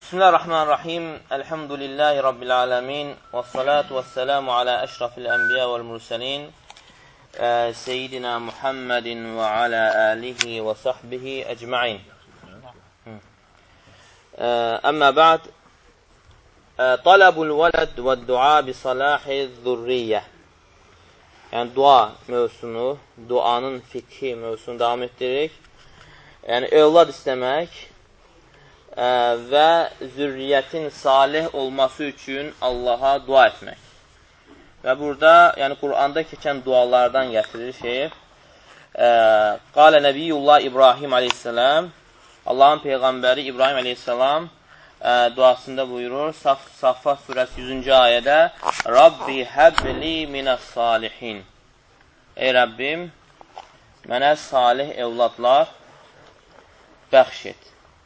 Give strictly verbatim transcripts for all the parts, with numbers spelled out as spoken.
Bismillahirrahmanirrahim. Elhamdülillahi Rabbil alemin. Və salatu və selamu alə əşrafil ənbiya vəl mursalin. Seyyidina Muhammedin və alə alihi və sahbihi əcma'in. Əmmə ba'd. Talabul vələd və dua bi salahi zürriyyə. Yəni, dua mövzusunu, duanın fikhi mövzusunu davam etdiririk. Yəni, övlad istəmək və zürriyyətin salih olması üçün Allaha dua etmək. Və burada, yəni Quranda keçən dualardan gətirir şeyh. Qalə Nəbiyyullah İbrahim aleyhisselam, Allahın Peyğəmbəri İbrahim aleyhisselam duasında buyurur, Saffat surəsi yüzüncü ayədə, Rabbi həbli minəs salihin. Ey Rəbbim, mənə salih evladlar bəxş et.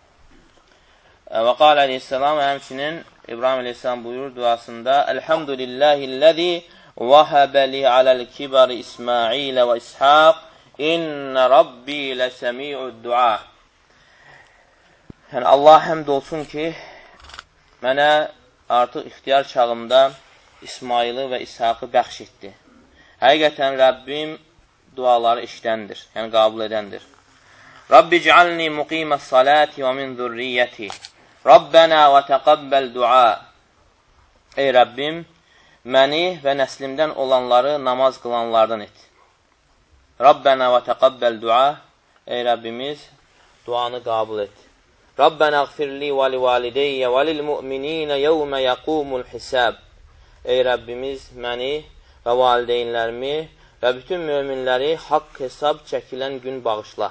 Və qalə aleyhisselam, həmçinin İbrahim aleyhisselam buyurur duasında, Elhamdülillahilləzi vəhəbəli aləl kibari İsmailə və İshaq, İnnə Rabbi ləsəmi'ud dua. Yəni, Allah həmd olsun ki, mənə artıq ixtiyar çağımda İsmaili və İshaqı bəxş etdi. Həqiqətən Rəbbim duaları işləndir, yəni qabul edəndir. Rabbi cəalni muqiməs salati və min zürriyyəti. Rabbənə və təqabbəl dua. Ey Rəbbim, məni və nəslimdən olanları namaz qılanlardan et. Rabbənə və təqabbəl dua. Ey Rəbbimiz, duanı qabul et. Rabbənə əğfirli və li valideyyə və lil mü'mininə yevmə yəqumul hisab. Ey Rəbbimiz, məni və valideynlərimi və bütün möminləri haqq hesab çəkilən gün bağışla.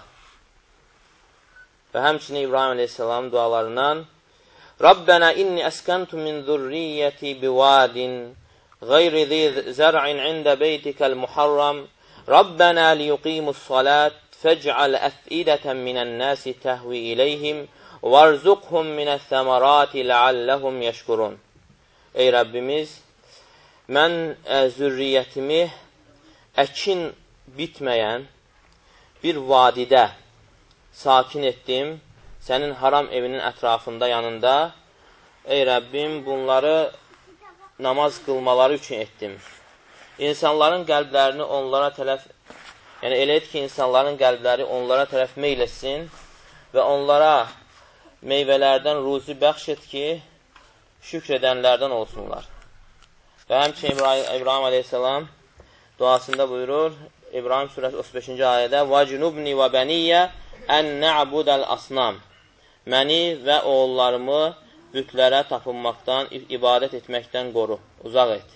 Və həmçinin İbrahim aleyhisselam dualarından Rabbənə inni əskəntu min zürriyyəti bivadin qeyri zi zər'in ində beytikəl muharram Rabbənə liyuqimus salat fəc'al əfidətən minən nəsi təhvi iləyhim varzuqhum minəs səmarati ləalləhum yəşkurun. Ey Rəbbimiz, mən zürriyyətimi əkin bitməyən bir vadidə sakin etdim, sənin haram evinin ətrafında, yanında. Ey Rəbbim, bunları namaz qılmaları üçün etdim. İnsanların qəlblərini onlara tərəf, yəni elə et ki, insanların qəlbləri onlara tərəf meyl etsin və onlara meyvələrdən ruzi bəxş et ki, şükr edənlərdən olsunlar. Və həmçinin İbrahim, İbrahim aleyhisselam duasında buyurur, İbrahim surəsi otuz beşinci ayədə وَجْنُبْنِ وَبَنِيَّ ən nə'budəl asnam. Məni və oğullarımı bütlərə tapınmaqdan, ibadət etməkdən qoru, uzaq et.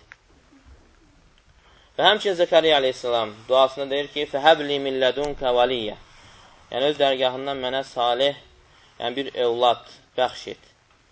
Və həmçinin Zəkəriyyə aleyhisselam duasında deyir ki, fəhəbli millədunka valiyyə. Yəni, öz dərgahından mənə salih, yəni bir evlad bəxş et.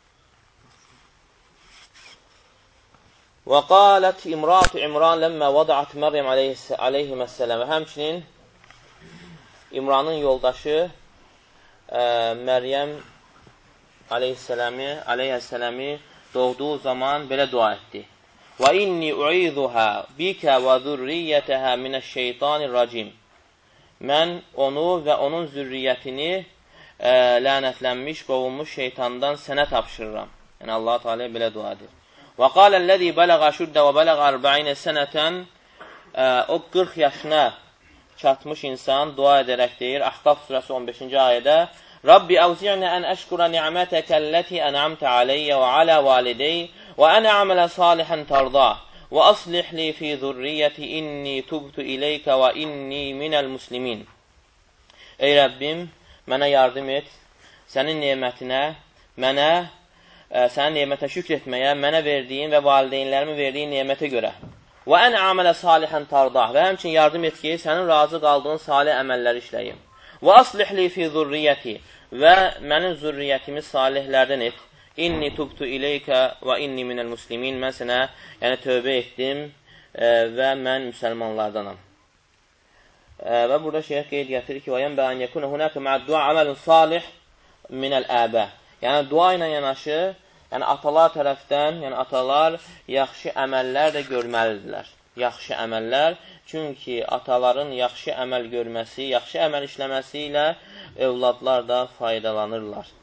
Və qalət imrat İmran ləmmə vadaat Məryəm aleyhisselam. Və həmçinin İmranın yoldaşı ə, Məryəm aleyhisselamı, aleyhisselamı doğduğu zaman belə dua etdi. Və inni u'izuhə bikə və zürriyyətəhə minəşşeytanirracim. Mən onu və onun zürriyyətini ə, lənətlənmiş, qovulmuş şeytandan sənə tapşırıram. Yəni, Allah-u Teala belə dua edir. Və qaləl-ləzi bələğə şuddə və bələğə ərbə'inə sənətən. O qırx yaşına çatmış insan dua edərək deyir, Ahqaf surəsi on beşinci ayədə, Rabbi əvzi'nə ən əşkura ni'mətəkəlləti ən'amtə aleyyə və alə validey və ənə amələ salihən tardah və aslih li fi zürriyyəti inni tubtu ileykə və inni minəl muslimin. Ey Rəbbim, mənə yardım et, sənin nemətinə, mənə, ə, sənin nemətə şükr etməyə, mənə verdiyin və valideynlərimə verdiyin nemətə görə. Və ən amələ salihən tardah. Və həmçin yardım et ki, sənin razı qaldığın salih əməlləri işləyim. Və aslihli fi zürriyyəti. Və mənim zürriyyətimi salihlərdən et. İnni tubtu ileykə və inni minəl muslimin. Mən sənə, yəni tövbə etdim e, və mən müsəlmanlardanam. E, və burada şeyh qeyd gətirir ki, və yənbə ən yəkunə hunəkə mə'd dua əməlin salih minəl əbə. Yəni, dua ilə yanaşı, yəni atalar tərəfdən, yəni atalar yaxşı əməllər də görməlidirlər. Yaxşı əməllər, çünki ataların yaxşı əməl görməsi, yaxşı əməl işləməsi ilə övladlar da faydalanırlar.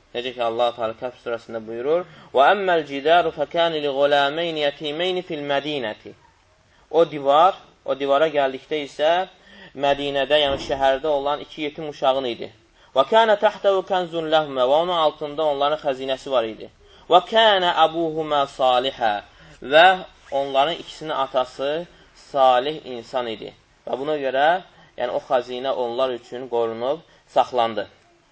Necə ki, Allah-u Teala Kəhf surəsində buyurur: "Və əmməl cidaru fəkən li ğulamayn yetimayn fil Mədinəti." O divar, o divara gəldikdə isə Mədinədə, yəni şəhərdə olan iki yetim uşağın idi. Və kənə təhtəvü kənzun ləhmə, və onun altında onların xəzinəsi var idi. Və kənə əbuhumə salihə, və onların ikisinin atası salih insan idi. Və buna görə, yəni o xəzinə onlar üçün qorunub, saxlandı.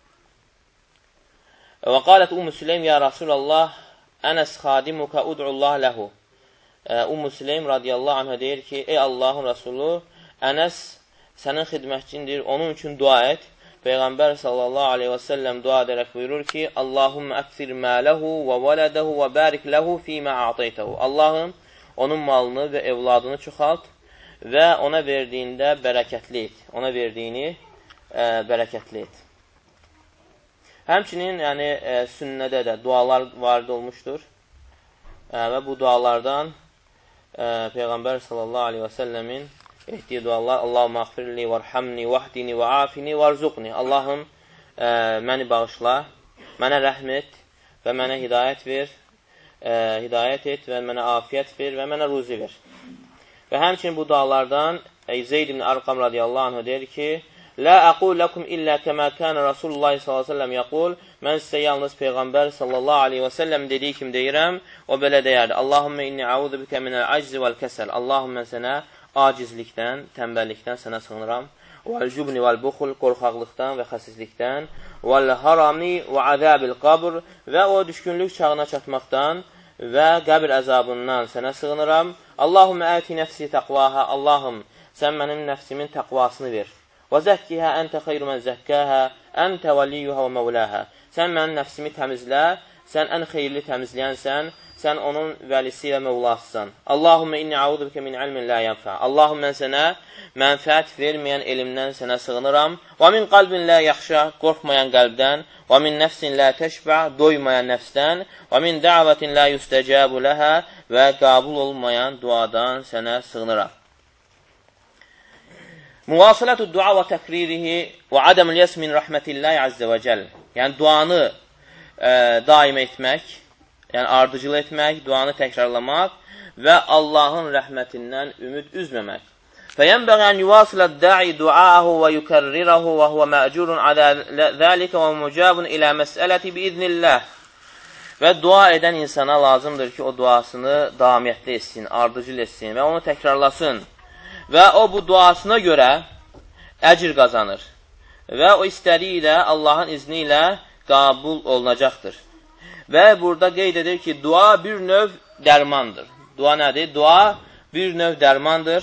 Və qalət Ümmü Süleym, ya Rasulallah, ənəs xadimuka ud'ullah ləhu. Ümmü Süleym radiyallahu anhə deyir ki, ey Allahın Rasulü, Ənəs sənin xidmətçindir, onun üçün dua et. Peyğəmbər sallallahu aleyhi və səlləm dua edərək buyurur ki, Allahümmə əksir mələhu və vələdəhu və bərik ləhu fīmə a'taytəhu. Allahım, onun malını və evladını çoxalt və ona verdiyində bərəkətli et. Ona verdiyini e, bərəkətli et. Həmçinin yəni, e, sünnədə də dualar varid olmuşdur. E, və bu dualardan e, Peyğəmbər sallallahu aleyhi və səlləmin etdiyi dualar Allahumma əğfirli, vərhamni, vəhdini, və afini, vərzuqni. Allahım, e, məni bağışla, mənə rəhm et və mənə hidayət ver, e, hidayət et və mənə afiyət ver və mənə ruzi ver. Və həmçinin bu dualardan Zeyd ibn Arqam radiyallahu anh deyir ki, Lə əqul ləkum illə kəmə kənə Rasulullah sallallahu aleyhi və səlləm yəqul, mən sizə yalnız Peyğəmbər sallallahu aleyhi və səlləm dediyi kimi deyirəm, o belə deyərdi. Allahümmə inni əudu bikə minəl əczi vəl kəsəl. Allahım, mən sənə acizlikdən, tənbəllikdən sənə sığınıram. Vəl-cubni vəl-buxul, qorxaqlıqdan və xəsislikdən. Vəl-harami və əzəbil qabr və o düşkünlük çağına çatmaqdan və qəbir əzabından sənə sığınıram. Allahümmə əti nəfsi təqvaha. Allahım, sən mənim nəfsimin təqvasını ver. Və zəkkihə əntə xeyru mən zəkkəhə, əntə vəliyyuhə və məvləhə. Sən mənim nəfsimi təmizlə, sən ən xeyirli təmizləyənsən, sən onun vəlisi və mövlasısan. Allahümmə inni əudu bikə min ilmin lə yənfə. Allahım, mən sənə mənfəət verməyən elmdən sənə sığınıram. Və min qalbin lə yaxşa, qorxmayan qəlbdən. Və min nəfsin lə təşbə, doymayan nəfsdən. Və min dəvətin lə yüstəcəbu ləhə və qabul olmayan duadan sənə sığınıram. Müvasilətü dua və təkririhi və adəmül yəs min rəhmətilləhi əzzə və cəl. Yəni, duanı e, daim etmək, yəni ardıcıl etmək, duanı təkrarlamaq və Allahın rəhmətindən ümid üzməmək. Fəyənbəğə ən yuvasilə də'i duaəhu və yükərrirəhu və huvə mə'curun alə zəlikə və mücabun ilə məsələti biiznilləh. Və dua edən insana lazımdır ki, o duasını damiyyətli etsin, ardıcıl etsin və onu təkrarlasın. Və o bu duasına görə əcr qazanır. Və o istədiyi də Allahın izni ilə qəbul olunacaqdır. Və burada qeyd edir ki, dua bir növ dərmandır. Dua nədir? Dua bir növ dərmandır.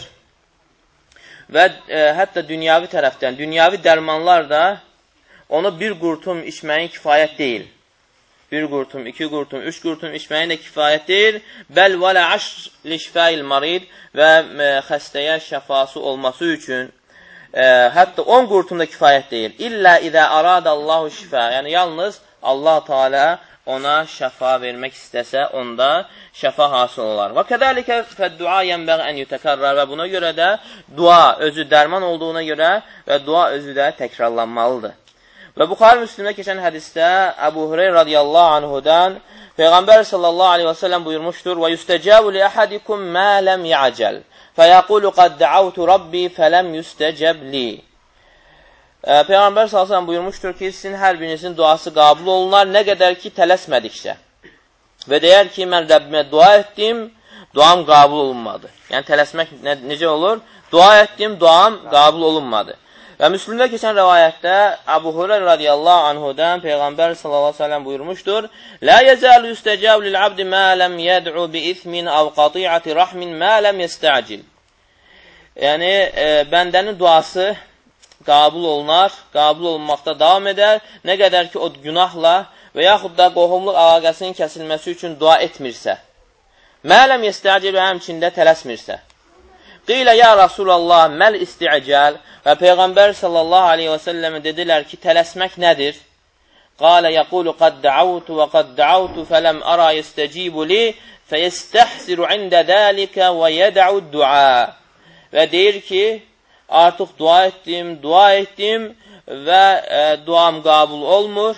Və e, hətta dünyavi tərəfdən, dünyavi dərmanlar da onu bir qurtum içməyin kifayət deyil. Bir qurtum, iki qurtum, üç qurtum içməyin də kifayət deyil. Bəl vələ əşr lişfəil marid və e, xəstəyə şəfası olması üçün e, hətta on qurtum da kifayət deyil. İllə idə aradallahu şifə. Yəni, yalnız Allah Teala ona şəfa vermək istəsə, onda şəfa hasıl olar. Və kədəlikə fəd-dua yənbəğ ən yutəkərrar və buna görə də dua özü dərman olduğuna görə və dua özü də təkrarlanmalıdır. Və Buxari Müslimdə keçən hədisdə Əbu Hüreyra radiyallahu anhudan Peyğəmbər sallallahu aleyhi və səlləm buyurmuşdur və yüstəcəbu li əhədikum mə ləm yəcəl fəyəqulu qad dəavtu rabbi fələm yüstəcəb li. Peyğəmbər sallallahu aleyhi və səlləm buyurmuşdur ki, sizin hər birinizin duası qəbul olunar, nə qədər ki, tələsmədiksə. Və deyər ki, mən Rəbbimə dua etdim, duam qəbul olunmadı. Yəni, tələsmək ne necə olur? Dua etdim, duam qəbul olunmadı. Və Müslümdə keçən rəvayətdə Əbu Hüreyra radiyallahu anhudan Peyğəmbər sallallahu aleyhi və səlləm buyurmuşdur: "Lə yəzəlu yüstəcəb lil-abdi mə ləm yəd'u bi ismin aw qati'ati rahmin mə ləm yestəcil." Yəni, e, bəndənin duası qəbul olunar, qəbul olunmaqda davam edər, nə qədər ki, o günahla və yaxud da qohumluq əlaqəsinin kəsilməsi üçün dua etmirsə. Mələm yestəcil və həmçində tələsmirsə. Qilə, ya Rasulallah, məl isti'cəl və Peyğəmbər sallallahu aleyhi və səlləm dedilər ki, tələsmək nədir? Qalə, yəqulu, qad dəavtu və qad dəavtu fələm ara yestəcibu li fəyestəhsiru ində dəlikə və yədəu dua. Və deyir ki, artıq dua etdim, dua etdim və e, duam qəbul olmur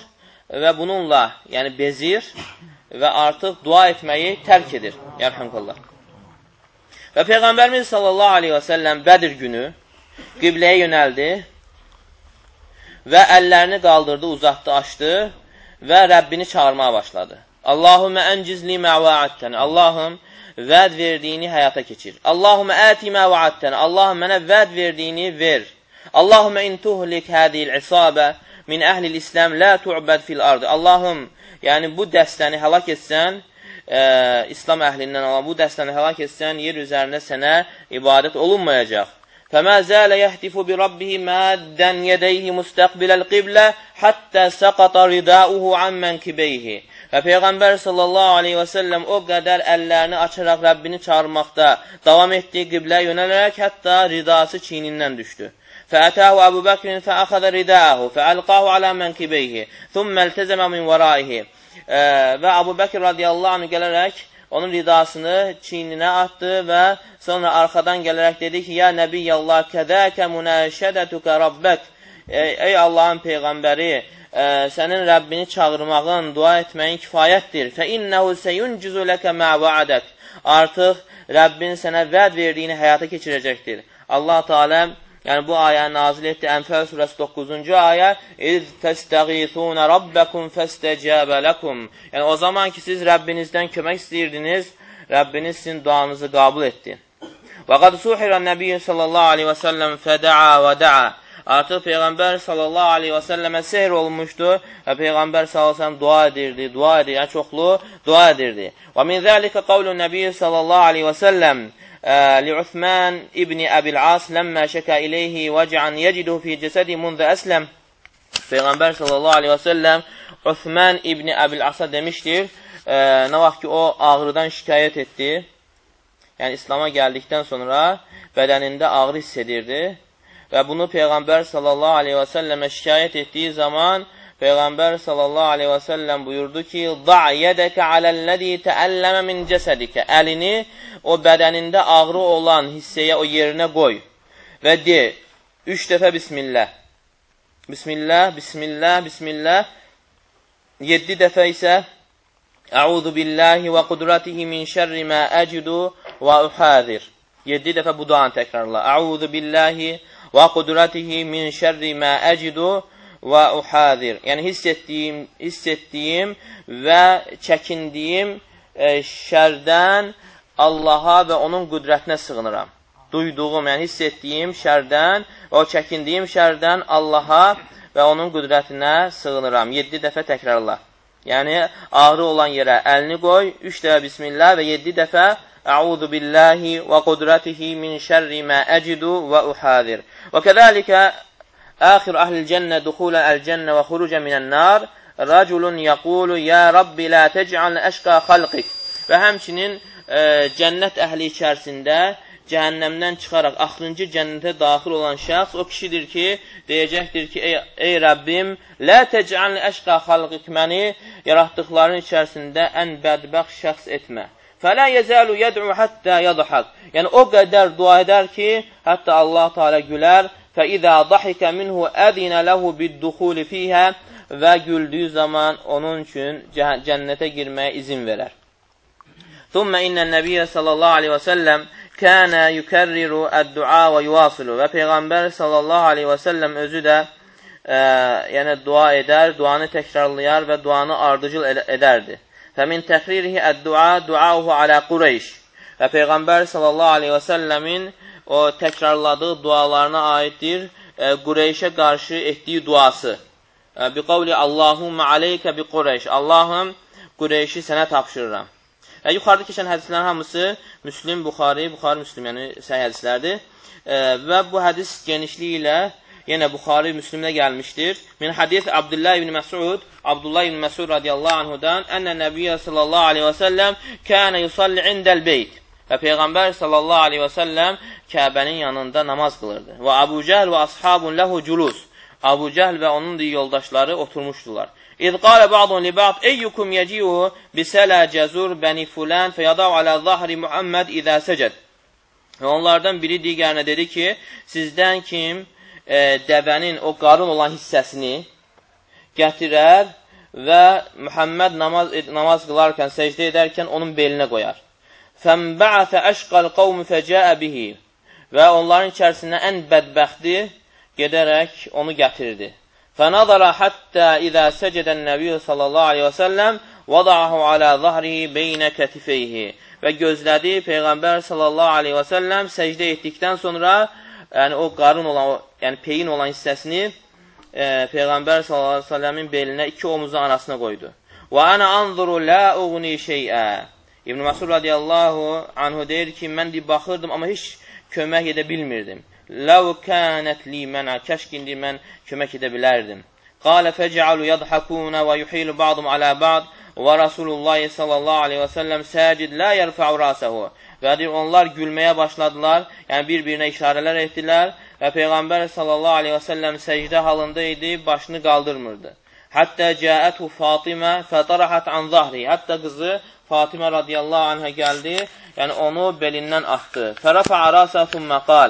və bununla yəni bezir və artıq dua etməyi tərk edir. Yarhamqallah. Və Peyğəmbərimiz sallallahu aleyhi və səlləm Bədir günü qibləyə yönəldi və əllərini qaldırdı, uzatdı, açdı və Rəbbini çağırmağa başladı. Allahümmə əncizli mə vəaddən. Allahım, vəd verdiyini həyata keçir. Allahümmə əti mə vəaddən. Allahım, mənə vəd verdiyini ver. Allahümmə in tuhlik hədiyil isabə min əhlil İslam la tu'bəd fil ardı. Allahım, yəni bu dəstəni həlak etsən, e, İslam əhlindən olan bu dəstəni həlak etsən, yer üzərində sənə ibadət olunmayacaq. فَمَا زَالَ يَهْتِفُ بِرَبِّهِ مَادًّا يَدَيْهِ مُسْتَقْبِلَ الْقِبْلَةِ حَتَّى سَقَطَ رِدَاؤُهُ عَنْ مَنْكِبَيْهِ. Və Peyğəmbər sallallahu aleyhi və səlləm o qədər əllərini açaraq Rəbbini çağırmaqda davam etdiyi qibləyə yönələrək hətta ridası çiynindən düşdü. فَأَتَاهُ أَبُو بَكْرٍ فَأَخَذَ رِدَاءَهُ فَأَلْقَاهُ عَلَى مَنْكِبَيْهِ ثُمَّ الْتَزَمَ مِنْ وَرَائِهِ. Və Abu Bakr radiyallahu anh gələrək onun ridasını çiyninə atdı və sonra arxadan gələrək dedi ki, ya Nəbiyyallah, kədəkə münəşədətükə Rabbək. Ey Allahın Peyğəmbəri, e, sənin Rəbbini çağırmağın, dua etməyin kifayətdir. Fəinnəhu seyuncizu ləkə mə vəadək. Artıq Rəbbin sənə vəd verdiyini həyata keçirəcəkdir. Allah Teala yəni bu ayə nazil etdi. Ənfəl surəsi doqquzuncu ayə. İz təstəğithunə rabbəkum fəstəcəbə ləkum. Yəni o zaman ki, siz Rəbbinizdən kömək istəyirdiniz, Rəbbiniz sizin duanızı qəbul etdi. Və qad suhirən Nəbiyyə sallallahu aleyhi və səlləm fədə'a və də'a. Artıq Peyğəmbər sallallahu aleyhi və səlləmə sehr olmuşdu və Peyğəmbər sallallahu aleyhi və səlləm dua edirdi, dua edirdi, yəni çoxlu dua edirdi. Və min zəlikə qavlu Nəbiyyə sallallahu aleyhi və səlləm لعثمان ابن أبي العاص لما شكا إليه وجعا يجده في جسده منذ أسلم. Peyğəmbər sallallahu aleyhi və səlləm Uthman ibn Əbil Asa demişdir, e, nə vaxt ki o ağrıdan şikayət etdi, yəni İslama gəldikdən sonra bədənində ağrı hiss edirdi və bunu Peyğəmbər sallallahu aleyhi və səlləmə şikayət etdiyi zaman Peyğəmbər sallallahu aleyhi və səlləm buyurdu ki, "Da' yedeke alellezî teelleme min cesedike." Əlini o bədənində ağrı olan hissəyə, o yerinə qoy və de, üç dəfə Bismillah. Bismillah, Bismillah, Bismillah. Yeddi dəfə isə Əuzu billahi və qudratihi min şərri mə əcidu və uhadir. Yeddi dəfə bu duanı təkrarla. Əuzu billahi və qudratihi min şərri mə əcidu və uhadir. Yəni hiss etdiyim, hiss etdiyim və çəkindiyim e, şərdən Allaha və onun qüdrətinə sığınıram. Duyduğum, yəni hiss etdiyim şərdən və o çəkindiyim şərdən Allaha və onun qüdrətinə sığınıram. Yeddi dəfə təkrarla. Yəni ağrı olan yerə əlini qoy, üç dəfə Bismillah və yeddi dəfə Əuzu billahi və qudratihi min şərri mə əcidu və uhadir. Və kəzəlikə آخر أهل الجنة دخولا الجنة وخروجا من النار رجل يقول يا رب لا تجعل أشقى خلقك. Və həmçinin e, cənnət əhli içərisində cəhənnəmdən çıxaraq axırıncı cənnətə daxil olan şəxs o kişidir ki, deyəcəkdir ki, ey, ey Rəbbim, lə təcəl əşqa xalqik, məni yaratdıqların içərisində ən bədbəxt şəxs etmə. Fələ yəzəlu yəd'u həttə yadhaq. Yəni o qədər dua edər ki, hətta Allah Teala gülər. فَإِذَا ضَحِكَ مِنْهُ أَذِنَ لَهُ بِالدُّخُولِ فِيهَا. Və güldüyü zaman onun üçün cənnətə girməyə izin verər. ثُمَّ إِنَّ النَّبِيَّ sallallahu aleyhi və səlləm كَانَ يُكَرِّرُ الدُّعَا وَيُوَاصِلُ. Və Peyğəmbər sallallahu aleyhi və səlləm özü də e, yəni dua edər, duanı təkrarlayar və duanı ardıcıl edərdi. فَمِنْ تَخْرِيرِهِ الدُّعَا دُعَاهُ عَلَى قُرَيْشِ. Və Peyğəmbər sallallahu aleyhi və səlləmin o təkrarladığı dualarına aiddir e, Qureyşə qarşı etdiyi duası. E, bi qavli Allahumma aleykə bi Qureyş. Allahım, Qureyşi sənə tapşırıram. Və yuxarıda keçən hədislərin hamısı Müslim, Buxari, Buxari, Müslim, yəni səhih hədislərdir. E, və bu hədis genişliyi ilə yenə Buxari, Müslimdə gəlmişdir. Min hadis Abdullah ibn Məsud, Abdullah ibn Məsud radiyallahu anhudan, ənə Nəbiyyə sallallahu aleyhi və səlləm kənə yusalli indəl beyt. Və Peyğəmbər sallallahu aleyhi və səlləm Kəbənin yanında namaz qılırdı. Və Əbu Cəhl və ashabun ləhu culus. Əbu Cəhl və onun yoldaşları oturmuşdular. İz qalə ba'dun li ba'd eyyukum yecihu bisələ cəzur bəni fulən fəyadav alə zahri Muhammed izə səcəd. Və onlardan biri digərinə dedi ki, sizdən kim e, dəvənin o qarın olan hissəsini gətirər və Muhammed namaz, namaz qılarkən, səcdə edərkən onun belinə qoyar. Fənbə'əfə əşqal qavmi fəcəə bihi və onların içərisində ən bədbəxti gedərək onu gətirdi. Fənadara həttə izə səcədən nəbiyyü sallallahu aleyhi və səlləm vada'ahu alə zahrihi beynə kətifeyhi və gözlədi Peyğəmbər sallallahu aleyhi və səlləm səcdə etdikdən sonra yəni o qarın olan, o, yəni peyin olan hissəsini e, Peyğəmbər sallallahu aleyhi və səlləmin belinə iki omuzun arasına qoydu. Və ana anzuru la uğni şeyə. İbn Məsud radiyallahu anhu deyir ki, mən deyib baxırdım, amma heç kömək edə bilmirdim. Ləv kənət li mənə, kəşk indi mən kömək edə bilərdim. Qalə fəcəalu yadhəkuna və yuhilu ba'dum alə ba'd və Rasulullah sallallahu aleyhi və səlləm səcid la yərfəu rasəhu. Və deyir, onlar gülməyə başladılar, yəni bir-birinə işarələr etdilər və Peyğəmbər sallallahu aleyhi və səlləm səcdə halında idi, başını qaldırmırdı. Həttə cəəthu Fatimə fətarahat an zahri. Hətta qızı Fatimə radiyallahu anhə gəldi, yəni onu belindən atdı. Fərəfə rəsə thumma qal.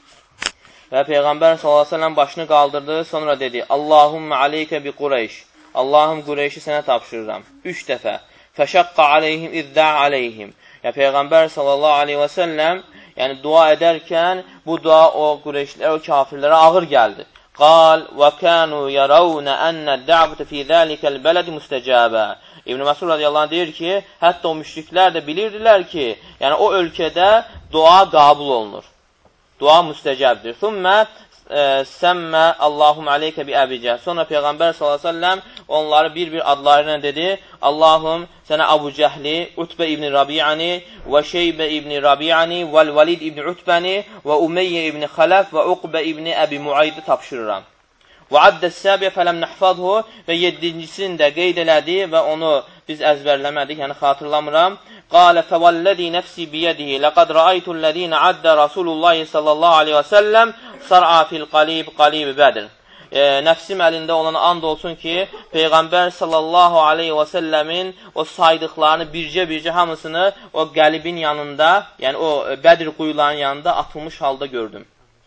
Və Peyğəmbər sallallahu aleyhi və səlləm başını qaldırdı, sonra dedi, Allahümmə aleykə bi Qureyş. Allahım Qureyşi sənə tapşırıram. Üç dəfə. Fəşəqqə aleyhim izzə aleyhim. Yəni Peyğəmbər sallallahu aleyhi və səlləm yəni dua edərkən bu dua o Qureyşlər, o kafirlərə ağır gəldi. Qal və kənu yarawna ennə də'vətə fi zəlikəl bələd müstəcəbə. İbn Məsud radiyallahu anh deyir ki, hətta o müşriklər də bilirdilər ki, yəni o ölkədə dua qəbul olunur. Dua müstəcəbdir. Thumma səmmə Allahum aleykə bi əbicə. Sonra Peyğəmbər sallallahu aleyhi və səlləm onları bir-bir adlarıyla dedi. Allahum sənə Abu Cəhli, Utbə ibn Rabi'ani və Şeybə ibn Rabi'ani və Valid ibn Utbəni və Umeyyə ibn Xələf və Uqbə ibn Əbi Muaydı tapşırıram. Və addə səbiyə fələm nəhfadhu və yeddincisini də qeyd elədi və onu biz əzbərləmədik, yəni xatırlamıram. Qalə fəvəlləzi nəfsi biyədihi ləqəd rəaytullədinə addə Rasulullahi sallallahu aleyhi və səlləm sar'a fil qalib qalib Bədr. E, nəfsim əlində olan and olsun ki, Peyğəmbər sallallahu aleyhi və səlləmin o saydıqlarını bircə-bircə hamısını o qəlibin yanında, yəni o Bədir quyularının yanında atılmış halda gördüm.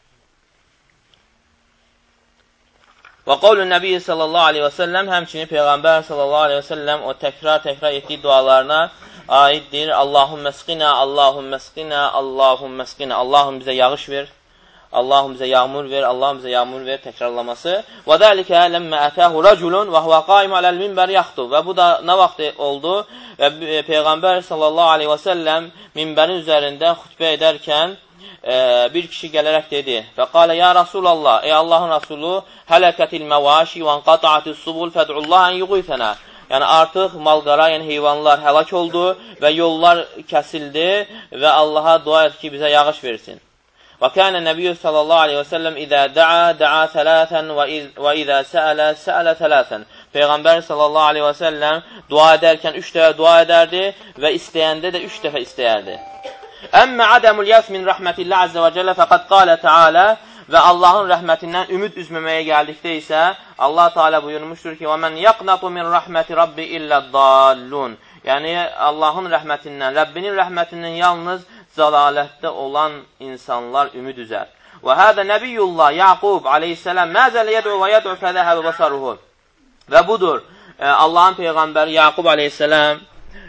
Və qavlun Nəbi sallallahu aleyhi və səlləm həmçinin Peyğəmbər sallallahu aleyhi və səlləm o təkrar-təkrar etdiyi dualarına aiddir. Allahum məsqinə, Allahum məsqinə, Allahum məsqinə. Allahum bizə yağış ver, Allahum bizə yağmur ver, Allahum bizə yağmur ver təkrarlaması. Və dəlikə ləmmə ətəhu rəculun və huvə qaim aləl minbər yaxtu. Və bu da nə vaxt oldu? Və Peyğəmbər sallallahu aleyhi və səlləm minbərin üzərində xütbə edərkən Ee, bir kişi gələrək dedi və qalə, ya Rasulallah, ey Allahın Rasulü, hələkətil məvaşi və anqata'atis subul fəd'ullaha ən yuğifənə. Yəni artıq malqara, yəni heyvanlar həlak oldu və yollar kəsildi və Allaha dua et ki, bizə yağış versin. Və kənə Nəbiyyü sallallahu aleyhi və səlləm idə da'a, da'a thələthən və idə səələ, səələ thələthən. Peyğəmbər sallallahu aleyhi və səlləm dua edərkən üç dəfə dua edərdi və istəyəndə də üç dəfə istəyərdi. Əmmə adəmul yəs min rəhmətillah əzzə və cəllə fəqəd qalə tealə və Allahın rəhmətindən ümid üzməməyə gəldikdə isə Allah Teala buyurmuşdur ki, və mən yaqnatu min rəhməti rabbi illə dallun. Yəni Allahın rəhmətindən, Rəbbinin rəhmətindən yalnız zəlalətdə olan insanlar ümid üzər. Və hədə Nəbiyyullah Yaqub aleyhissələm məzələ yəd'u və yəd'u fədəhəbə basaruhu. Və budur, Allahın Peyğəmbəri Yaqub aleyhissələm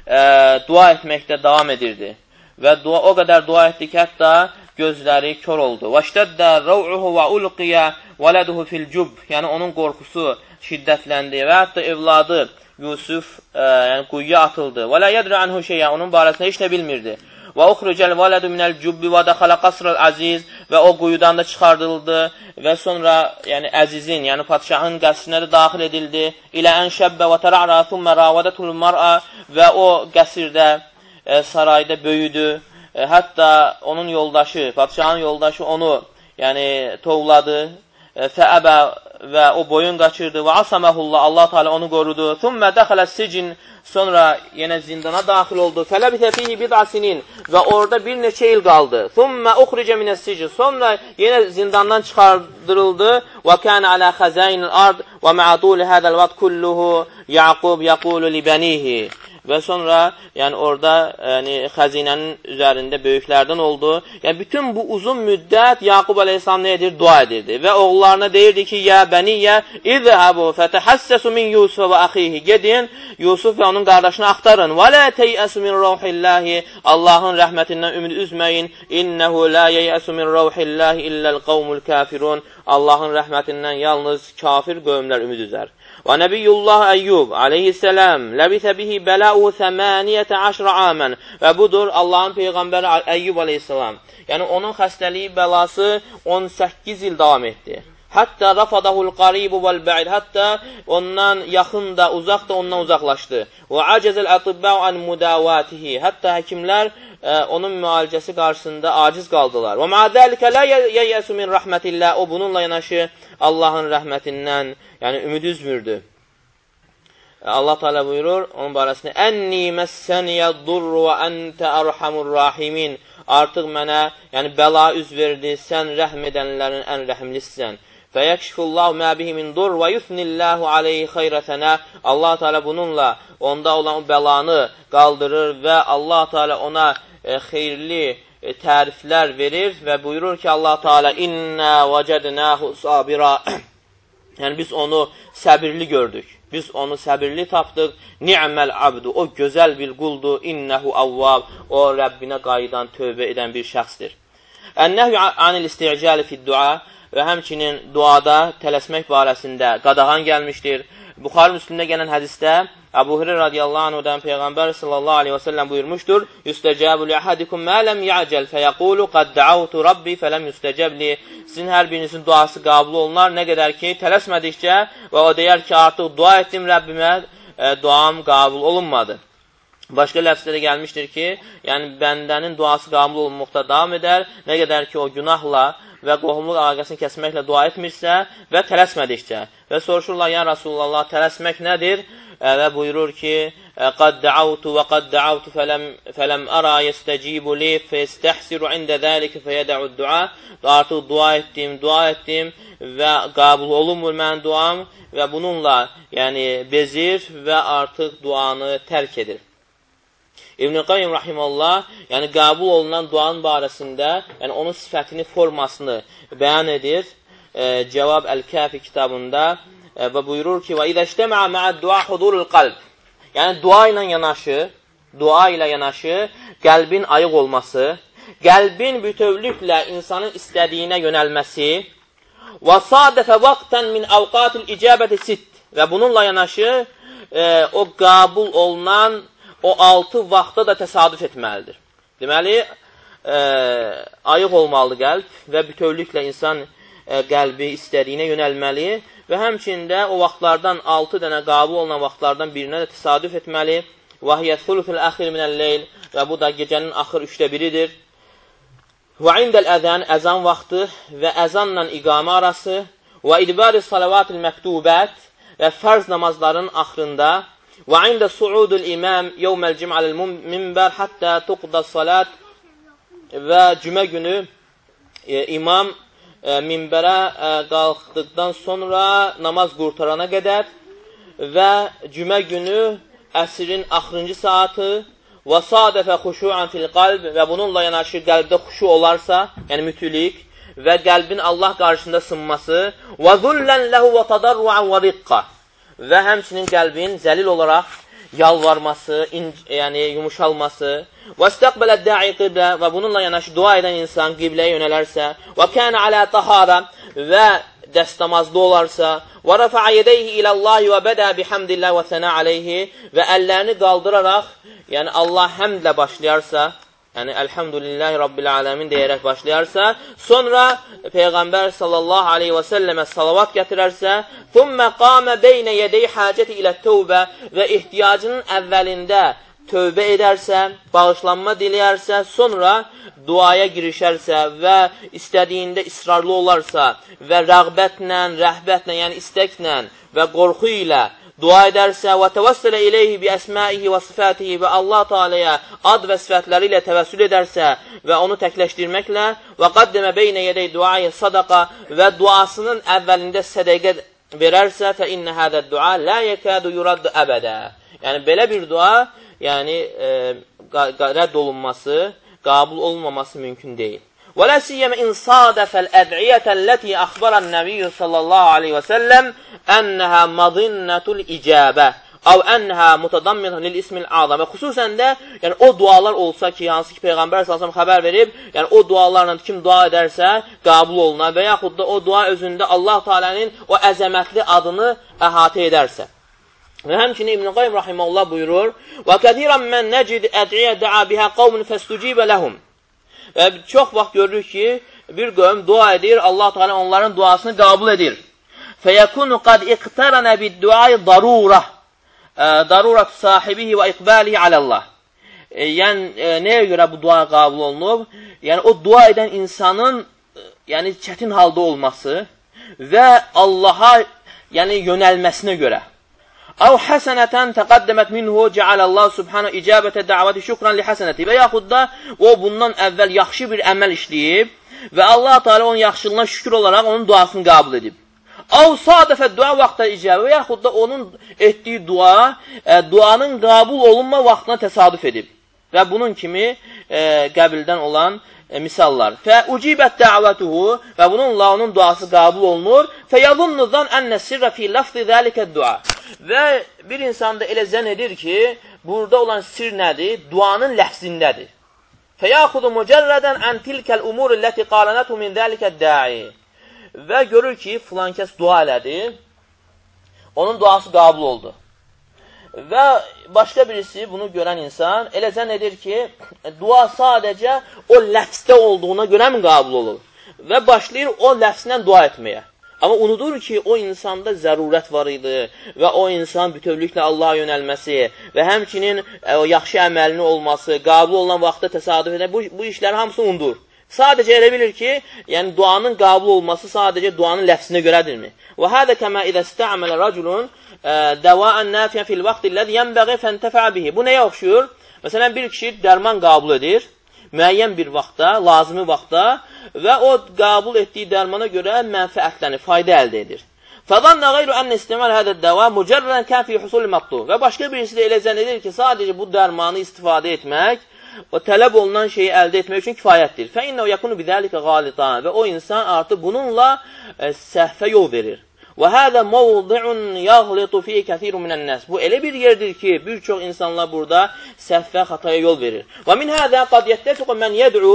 dua etməkdə davam edirdi. Və dua, o qədər dua etdi ki, hətta gözləri kör oldu. وَاشْتَدَّ رَوْعُهُ وَأُلْقِيَ وَلَدُهُ فِي الْجُبْ. Yəni onun qorxusu şiddətləndi və hətta evladı Yusuf e, yəni quyuya atıldı. وَلَا يَدْرَ عَنْهُ شَيْءًا. Onun barəsində heç nə bilmirdi. وَأُخْرِجَ الْوَلَدُ مِنَ الْجُبِّ وَدَخَلَ قَصْرَ الْعَزِيزِ. Və o quyudan da çıxardıldı və sonra yəni əzizin, yəni padşahın qəsrinə də daxil edildi. İlə ən şəbbə və təra'ra thumma ravadatul mar'a. Və o qəsrdə E, sarayda böyüdü. E, hətta onun yoldaşı, padişahın yoldaşı onu yəni tovladı. E, fəəbə və o boyun qaçırdı. Və asaməhullah, Allah Teala onu qorudu. Thumma dəxələ sicin. Sonra yenə zindana daxil oldu. Fələbitə fihi bid'asinin. Və orada bir neçə il qaldı. Thumma uxricə minəs sicin. Sonra yenə zindandan çıxardırıldı. Və kənə alə xəzəynil ard və mə'aduli hədəl vat kulluhu Yaqub yaqulu li bənihi. və sonra yəni orada yəni xəzinənin üzərində böyüklərdən oldu. Yəni bütün bu uzun müddət Yaqub əleyhissalam nə edir? Dua edirdi və oğullarına deyirdi ki: "Ya bəniyyə izhabu fatahassasu min Yusuf və axihi." Gedin Yusuf və onun qardaşını axtarın. "Və la teyasu min ruhillahi." Allahın rəhmətindən ümid üzməyin. "İnnehu la yeyasu min ruhillahi illal qavmul kafirun." Allahın rəhmətindən yalnız kafir qövmlər ümid üzər. Və Nəbiyyullah Əyyub aleyhisselam ləbithə bihi bəla'u səmaniyətə əşrə amən. Və budur Allahın Peyğəmbəri Əyyub aleyhisselam. Yəni onun xəstəliyi, bəlası on səkkiz il davam etdi. Hətta rafadahul qaribu vəl bə'id. Hətta ondan yaxın da, uzaq da ondan uzaqlaşdı. Və acəzəl ətibbə an mudavatihi. Hətta həkimlər e, onun müalicəsi qarşısında aciz qaldılar. Və ma'adəlikə la yeyəsu min rəhmətillah. O bununla yanaşı Allahın rəhmətindən yəni ümid üzmürdü. Allah Teala buyurur onun barəsində: "Ənni məssəniyəd-durru və əntə ərhamur rahimin." Artıq mənə yəni bəla üz verdi, sən rəhm edənlərin ən rəhimlisən. Fəyəkşifullahu mə bihi min dur və yuthnillahu aleyhi xeyrətənə. Allah Teala bununla onda olan o bəlanı qaldırır və Allah Teala ona e, xeyirli e, təriflər verir və buyurur ki Allah Teala: "İnna vəcədnahu sabira." Yəni biz onu səbirli gördük. Biz onu səbirli tapdıq. Ni'məl abdu. O gözəl bir quldur. İnnehu avvab. O Rəbbinə qayıdan, tövbə edən bir şəxsdir. Ən-nəhyu anil isti'cali fid-dua. Və həmçinin duada tələsmək barəsində qadağan gəlmişdir. Buxari Müslimdə gələn hədisdə Əbu Hüreyrə radiyallahu anhudan Peyğəmbər sallallahu aleyhi və səlləm buyurmuşdur: "Yüstəcəbu li ahadikum mə ləm ya'cəl fəyəqulu qad da'avtu rabbi fələm yüstəcəb li." Sizin hər birinizin duası qəbul olunar, nə qədər ki tələsmədikcə və o deyər ki artıq dua etdim Rəbbimə, e, duam qəbul olunmadı. Başqa ləfsdə də gəlmişdir ki, yəni bəndənin duası qəbul olunmaqda davam edər, nə qədər ki o günahla və qohumluq əlaqəsini kəsməklə dua etmirsə və tələsmədikcə. Və soruşurlar: "Ya Rasulullah, tələsmək nədir?" Və buyurur ki: "Qad da'avtu və qad da'avtu fələm fələm ara yestecibu li festehsiru inde zalika feyed'ud du'a." Artıq dua etdim, dua etdim və qəbul olunmur mənim duam və bununla yəni bezir və artıq duanı tərk edir. İbn-i Qayyim rahimehullah yəni qəbul olunan duanın barəsində yəni onun sifətini, formasını bəyan edir. E, Cevab el-Kafi kitabında e, və buyurur ki: "Və izə ictema'a ma'ad-du'a hudurul qalb." Yəni dua ilə yanaşı, dua ilə yanaşı qəlbin ayıq olması, qəlbin bütövlüklə insanın istədiyinə yönəlməsi və sadəfə vaqtan min awqatil icabəti sitt və bununla yanaşı e, o qəbul olunan o altı vaxtda da təsadüf etməlidir. Deməli, e, ayıq olmalı qəlb və bütövlüklə insan e, qəlbi istədiyinə yönəlməli və həmçində o vaxtlardan altı dənə qəbul olunan vaxtlardan birinə də təsadüf etməli. وَهِيَ الثُّلُثُ الْأَخِرِ مِنَ اللَّيْلِ Və bu da gecənin axır üçdə biridir. وَعِنْدَ الْأَذَانِ Əzan vaxtı və əzanla iqamə arası وَإِدْبَارِ الصَّلَوَاتِ الْمَكْتُوبَات Və fərz namazların axırında وَعِنْدَ صُعُودُ الْإِمَامِ يَوْمَ الْجِمْعَ الْمِنْبَرِ حَتَّى تُقْضَ الصَّلَاةِ Və cümə günü e, imam e, minbərə e, qalxdıqdan sonra namaz qurtarana qədər və cümə günü əsrin axırıncı saatı və sadəfə xuşu'an fil qalb və bununla yanaşı qəlbdə xuşu olarsa, yəni mütülik və qəlbin Allah qarşısında sınması və zullən ləhu və tadarru'an və riqqa və həmçinin qəlbin zəlil olaraq yalvarması, yəni yumuşalması və istəqbələ da'i qiblə və bununla yanaşı dua edən insan qibləyə yönələrsə və kənə alə tahara və dəstəmazlı olarsa və rəfəə yədəyhi iləllahi və bədə bihamdillah və sənə aleyhi və əllərini qaldıraraq yəni Allah həmdlə başlayarsa yəni elhamdülillahi rabbil aləmin deyərək başlayarsa sonra Peyğəmbər sallallahu aleyhi və səlləmə salavat gətirərsə thumma qamə beynə yədəyi hacəti ilə tövbə və ehtiyacının əvvəlində tövbə edərsə, bağışlanma diləyərsə, sonra duaya girişərsə və istədiyində israrlı olarsa və rəğbətlə, rəhbətlə, yəni istəklə və qorxu ilə dua edərsə və təvəssülə iləyhi bi əsmaihi və sifətihi və Allah Teala'ya ad və sifətləri ilə təvəssül edərsə və onu təkləşdirməklə və qaddəmə beynə yədəy duayı sadaqa və duasının əvvəlində sədəqə verərsə fə innə hədə dua lə yəkədu yuraddu əbədə. Yəni, belə bir dua, yəni, e, rədd olunması, qəbul olunmaması mümkün deyil. وَلَا سِيَّمَ إِنْ صَادَفَ الْأَدْعِيَةَ الَّتِي أَخْبَرَ النَّبِيُّ صَلَّى اللّٰهُ عَلَيْهِ وَسَلَّمْ أَنَّهَا مَضِنَّةُ الْإِجَابَةِ أَوْ أَنَّهَا مُتَضَمِّنَةٌ لِلْإِسْمِ الْعَظَمِ Və xüsusən də, yəni o dualar olsa ki, hansı ki, Peyğəmbər sallallahu əleyhi və səlləm xəbər verib, yəni o dualarla kim dua edərsə, qəbul olunar və yaxud da o dua özündə Allah Teala'nın o əzəmətli adını əhatə edərsə. Və həmçinin İbn Qayyim rahimehullah buyurur: "Və kəsiran men necid ad'iya da'a biha qawmun fastujiba lahum." Və çox vaxt görürük ki, bir qövm dua edir, Allah Teala onların duasını qəbul edir. Fəyəkunu qad iqtarana bid-du'a darura. Darurat sahibihi və iqbalihi alallah. Yəni nəyə görə bu dua qəbul olunub? Yəni o dua edən insanın yəni çətin halda olması və Allaha yəni yönəlməsinə görə. Əv həsənətən təqəddəmət minhu cealallah subhanahu icabətə dəvəti şükran li həsənəti və yaxud da o bundan əvvəl yaxşı bir əməl işləyib və Allah Teala onun yaxşılığına şükür olaraq onun duasını qəbul edib. Əv sadəfə dua vaxtda icabə və yaxud da onun etdiyi dua, e, duanın qəbul olunma vaxtına təsadüf edib. Və bunun kimi e, qəbildən olan e, misallar. Fə ucibət dəvətuhu və bununla onun duası qəbul olunur. Fə yadunnudan ənə sirrə fi lafzi zəlikə dua. Və bir insan da elə zənn edir ki, burada olan sir nədir? Duanın ləfzindədir. Fəyaxudu mücərrədən ən tilkəl umur illəti qalanətu min zəlikə də'i. Və görür ki, filan kəs dua elədi, onun duası qəbul oldu. Və başqa birisi bunu görən insan elə zənn edir ki, dua sadəcə o ləfzdə olduğuna görə mi qəbul olur? Və başlayır o ləfzlə dua etməyə. Amma unudur ki, o insanda zərurət var idi və o insan bütövlüklə Allaha yönəlməsi və həmçinin e, o yaxşı əməlinin olması, qəbul olunan vaxtda təsadüf edən bu, bu işləri hamısı unudur. Sadəcə elə bilir ki, yəni duanın qəbul olması sadəcə duanın ləfzinə görədirmi? Və hədə kəmə idə istəmələ rəculun dəvəən nəfiyyən fil vaxtilləzi yənbəği fəntəfə bihi. Bu nəyə oxşuyur? Məsələn, bir kişi dərman qəbul edir, müəyyən bir vaxtda, lazımi vaxtda və o qəbul etdiyi dərmana görə mənfəətlənir, fayda əldə edir. Fədanna qeyru ən istimal hədə dəva mücərrən kən fi husul matlub. Və başqa birisi də elə zənn edir ki, sadəcə bu dərmanı istifadə etmək, o tələb olunan şeyi əldə etmək üçün kifayətdir. Fə innə yakunu bizəlikə qalitan və o insan artıq bununla e, səhvə yol verir. Və hədə mavdi'un yəğlitu fi kəsiru minən-nəs. Bu elə bir yerdir ki, bir çox insanlar burada səhvə, xataya yol verir. Və min hədə qad yəttəfiqu mən yəd'u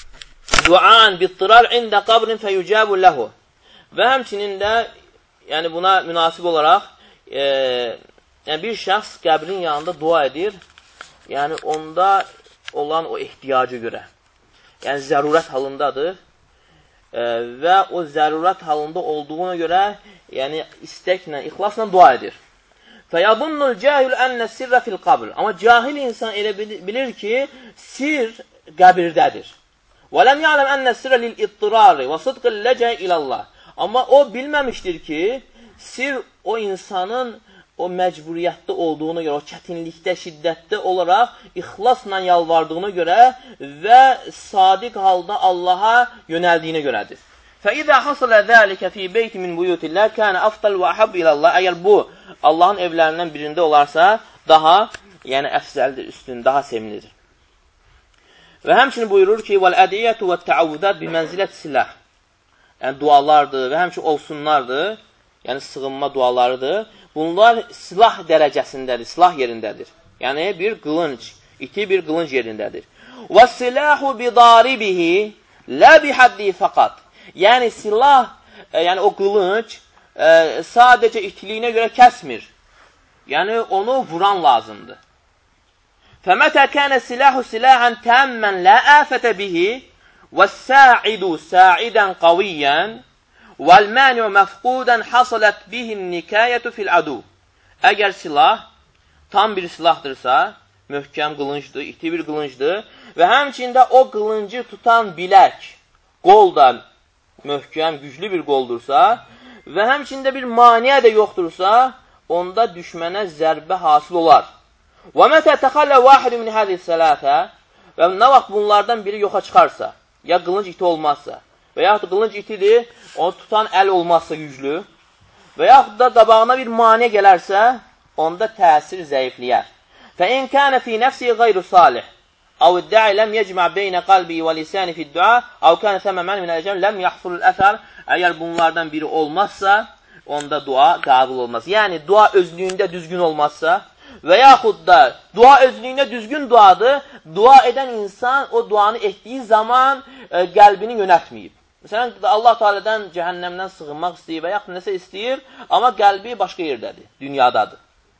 duan bittirar ində qabrin fəyucabu ləhu. Və həmçinin də yəni buna münasib olaraq e, yəni bir şəxs qəbrin yanında dua edir, yəni onda olan o ehtiyacı görə. Yəni zərurət halındadır e, və o zərurət halında olduğuna görə yəni istəklə, ixlasla dua edir. Fəyadunnul cahil ənə sirrə fil qabr. Amma cahil insan elə bilir ki, sir qəbirdədir. Və ləm ya'ləm ənə sirrə lil-ittirari və sıdqil ləcə ilallah. Amma o bilməmişdir ki, sir o insanın o məcburiyyətdə olduğuna görə, o çətinlikdə, şiddətdə olaraq ixlasla yalvardığına görə və sadiq halda Allaha yönəldiyinə görədir. فَإِذَا حَصَلَ ذَٰلِكَ فِي بَيْتِ مِنْ بُيُوتِ اللّٰهِ كَانَ أَفْضَلُ وَأَحَبُّ إِلَى اللّٰهِ. Əgər bu Allahın evlərindən birində olarsa, daha yəni əfzəldir, üstün, daha sevimlidir. Və həmçinin buyurur ki, وَالْأَدِيَّةُ وَالتَّعَوُّذَاتُ بِمَنْزِلَةِ silah. Yəni dualardır və həmçinin olsunlardır, yəni sığınma dualarıdır. Bunlar silah dərəcəsindədir, silah yerindədir. Yəni bir qılınc, iti bir qılınc yerindədir. وَالسِّلَاحُ بِضَارِبِهِ لَا بِحَدِّهِ فَقَطْ. Yəni silah, e, yəni o qılınc e, sadəcə itiliyinə görə kəsmir. Yəni onu vuran lazımdır. فَمَتَى كَانَ سِلَاحُ سِلَاحًا تَامًّا لَا آفَةَ بِهِ وَالسَّاعِدُ سَاعِدًا قَوِيًّا وَالْمَانِعُ مَفْقُودًا حَصَلَتْ بِهِ النِّكَايَةُ فِي الْعَدُوِ. Əgər silah tam bir silahdırsa, möhkəm qılıncdır, iti bir qılıncdır və həmçində o qılıncı tutan bilək, qol da möhkəm, güclü bir qoldursa və həmçində bir maniyə də yoxdursa, onda düşmənə zərbə hasil olar. Və mətə təxallə vahid min hədis sələtə və nə vaxt bunlardan biri yoxa çıxarsa, ya qılınc iti olmazsa və yaxud da qılınc itidir, onu tutan əl olmazsa güclü və yaxud da qabağına bir maniyə gələrsə, onda təsir zəifləyər. فَاِنْ كَانَ فِي نَفْسِهِ غَيْرُ صَالِحِ اَوْ اِدَّعِ لَمْ يَجْمَعْ بَيْنَ قَلْبِهِ وَلِسَانِ فِي الدُّعَى اَوْ كَانَ ثَمَّمًا مِنَ الْاَجَمِ لَمْ يَحْصُلُ الْأَثَرِ Əgər bunlardan biri olmazsa, onda dua qəbul olmaz. Yəni, dua özlüyündə düzgün olmazsa və yaxud da dua özlüyündə düzgün duadır, dua edən insan o duanı etdiyi zaman e, qəlbini yönətməyib. Məsələn, Allah Teala'dan cəhənnəmdən sığınmaq istəyir və yaxud nəsə istəyir, amma qəlbi başqa yerdədir, dünyadadır.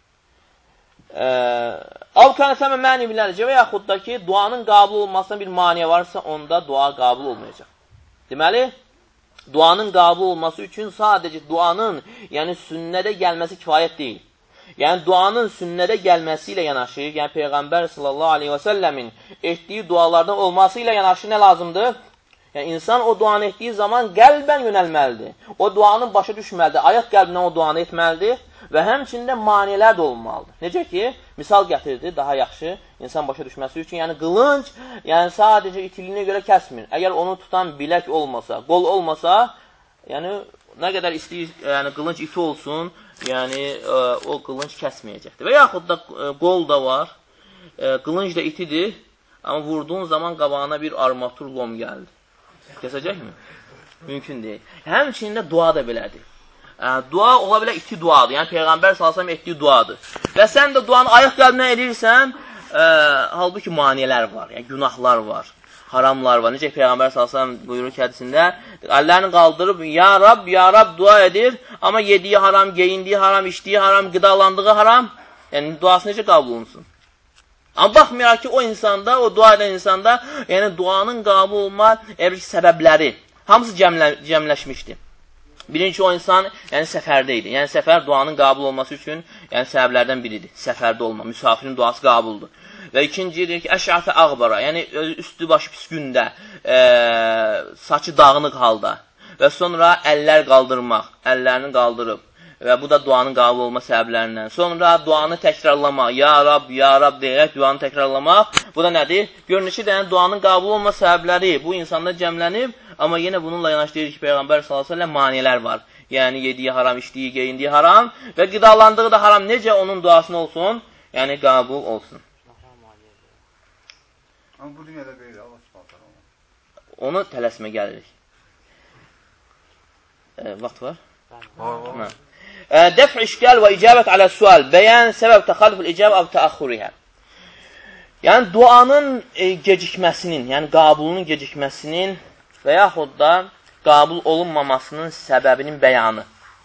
Avkanə səmə məni bilərcə və yaxud da ki, duanın qəbul olmasına bir maniyə varsa, onda dua qəbul olmayacaq. Deməli, duanın qəbul olması üçün sadəcə duanın, yəni sünnədə gəlməsi kifayət deyil. Yəni, duanın sünnədə gəlməsi ilə yanaşı, yəni Peyğəmbər sallallahu aleyhi və səlləmin etdiyi dualardan olması ilə yanaşı nə lazımdır? Yəni, insan o duanı etdiyi zaman qəlbən yönəlməlidir. O duanın başa düşməlidir, ayaq qəlbindən o duanı etməlidir və həmçində maniyələr də olmalıdır. Necə ki, misal gətirdi, daha yaxşı insan başa düşməsi üçün, yəni qılınc, yəni sadəcə itiliyinə görə kəsmir. Əgər onu tutan bilək olmasa, qol olmasa, yəni nə qədər istəyir, yəni qılınc iti olsun, yəni ə, o qılınc kəsməyəcəkdir. Və yaxud da ə, qol da var, ə, qılınc da itidir, amma vurduğun zaman qabağına bir armatur lom gəldi. Kəsəcəkmi? Mümkün deyil. Həmçində dua da belədir. Ə, dua ola bilər iti duadır, yəni Peyğəmbər sallallahu əleyhi və səlləm etdiyi duadır. Və sən də duanı ayaq qəlbinə edirsən, ə, halbuki maniyələr var, yəni günahlar var, haramlar var. Necə Peyğəmbər sallallahu əleyhi və səlləm buyurur ki, hədisində, əllərini qaldırıb, ya Rab, ya Rab dua edir, amma yediyi haram, geyindiyi haram, içdiyi haram, qidalandığı haram, yəni duası necə qəbul olunsun? Amma baxmayaraq ki, o insanda, o dua edən insanda, yəni duanın qəbul olma səbəbləri, hamısı cəmlə, cəmləşmişdir. Birinci, o insan yəni səfərdə idi. Yəni səfər duanın qəbul olması üçün yəni səbəblərdən biridir. Səfərdə olma, müsafirin duası qəbuldur. Və ikinci deyir ki, əş'afə ağbara, yəni üstü başı pis gündə, e, saçı dağınıq halda və sonra əllər qaldırmaq, əllərini qaldırıb və bu da duanın qəbul olma səbəblərindən. Sonra duanı təkrarlamaq, ya Rab, ya Rab deyərək duanı təkrarlamaq, bu da nədir? Görünür ki, yəni, duanın qəbul olma səbəbləri bu insanda cəmlənib, amma yenə bununla yanaşı deyir ki, Peyğəmbər sallallahu əleyhi və səlləm maniyələr var. Yəni yediyi haram, içdiyi, geyindiyi haram və qidalandığı da haram. Necə onun duasına olsun? Yəni qəbul olsun. Amma bu dünyada belə Allah subhanahu taala. Onu tələsmə gəlirik. E, vaxt var? Var. Dəf' işgal və icabət alə sual. Bəyan səbəb təxalüfül icab av təəxürihə. Yəni duanın e, gecikməsinin, yəni qəbulunun gecikməsinin və yaxud da qəbul olunmamasının səbəbinin bəyanı.